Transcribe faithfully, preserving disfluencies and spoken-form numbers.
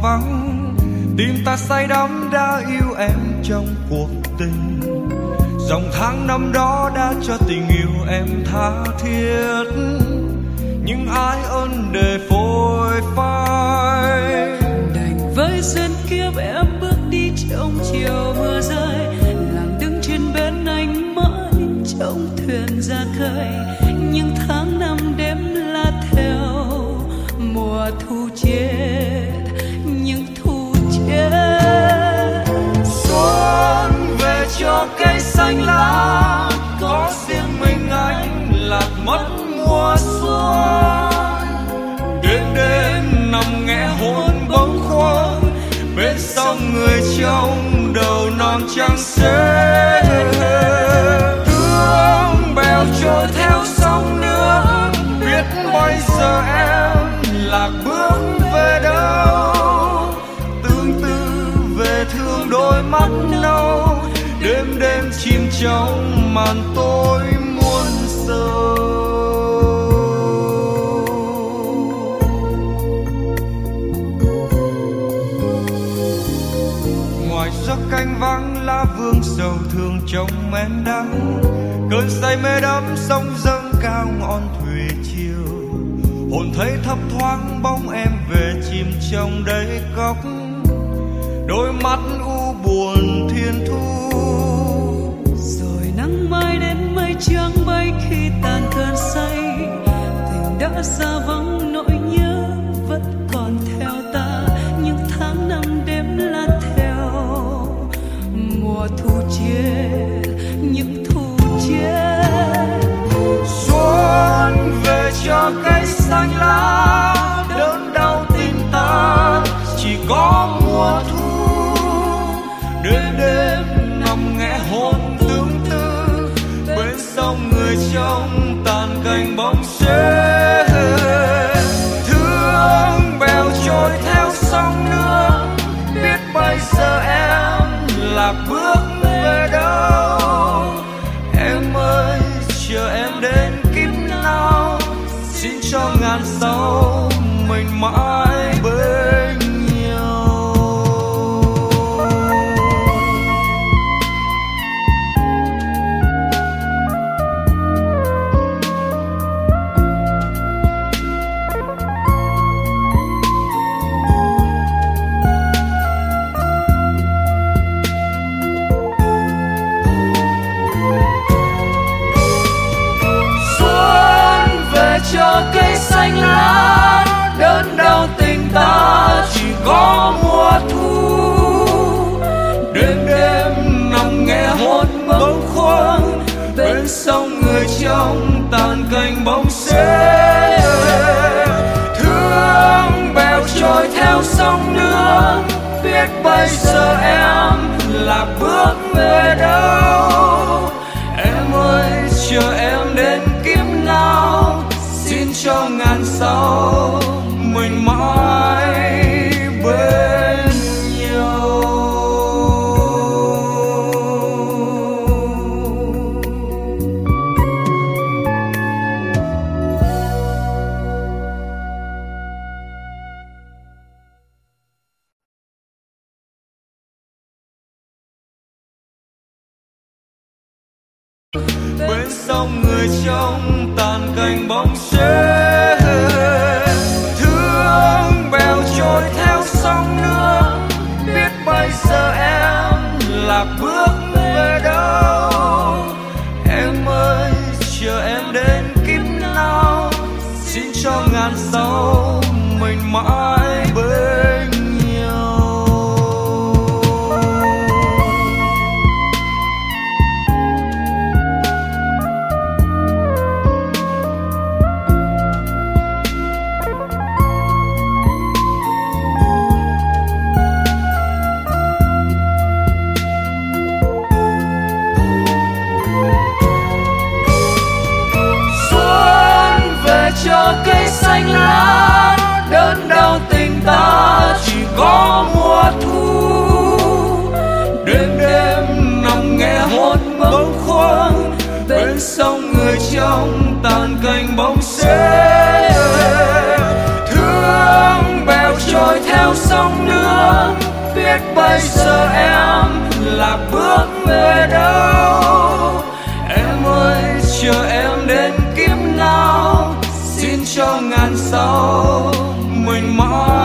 vắng. Tim ta say đắm đã yêu em trong cuộc tình. Dòng tháng năm đó đã cho tình yêu em tha thiết, nhưng ai ơn để phôi phai. Đành với duyên kiếp em bước đi trong chiều mưa rơi, lặng đứng trên bên anh mãi trong thuyền ra khơi. Nhưng tháng năm đêm là theo mùa thu chết, những thu chết. Xuân về cho cây xanh lá, có riêng mình anh lạc mất mùa xuân. Đêm đêm nằm nghe hôn bâng khuâng, bên sông người trong đầu non trắng xế. Thương bèo trôi theo sông nước, biết bây giờ em lạc bước về đâu. Tương tư về thương đôi mắt nâu, đêm đêm chìm trong màn tối muôn sầu. Ngoài giấc canh vắng lá vương sầu thương trong em đắng. Cơn say mê đắm sóng dâng cao ngọn thủy chiều, hồn thấy thấp thoáng bóng em về chìm trong đáy cốc. Đôi mắt u buồn thiên thu, rồi nắng mai đến mây trắng bay khi tàn cơn say. Tình đã xa vắng nỗi nhớ vẫn còn theo ta, nhưng tháng năm đêm là theo mùa thu chết, những thu chết. Xuân về cho cây xanh lá, đớn đau tình ta chỉ có mùa thu. Đêm đêm nằm nghe hôn tương tư, bên sông người trong tàn cành bóng xế. Thương bèo trôi theo sông nước, biết bây giờ em lạc bước về đâu. Em ơi chờ em đến kiếp nào, xin cho ngàn sau mình mãi bên nhau. Cho cây xanh lá, đớn đau tình ta chỉ có mùa thu. Đêm đêm nằm nghe hôn bâng khuâng, bên sông người trong tàn cành bóng xế. Thương bèo trôi theo sông nước, biết bây giờ em lạc bước về đâu. Em ơi chờ em đến kiếp nào, xin cho ngàn sau mình mãi bên nhau. Bên sông người trong tàn cành bóng xế. Thương bèo trôi theo sông nước, biết bây giờ em lạc bước về đâu. Em ơi chờ em đến kiếp nào, xin cho ngàn sau mình mãi bên nhau. biết bây giờ em lạc bước về đâu. Em ơi chờ em đến kiếp nào, xin cho ngàn sau mình mãi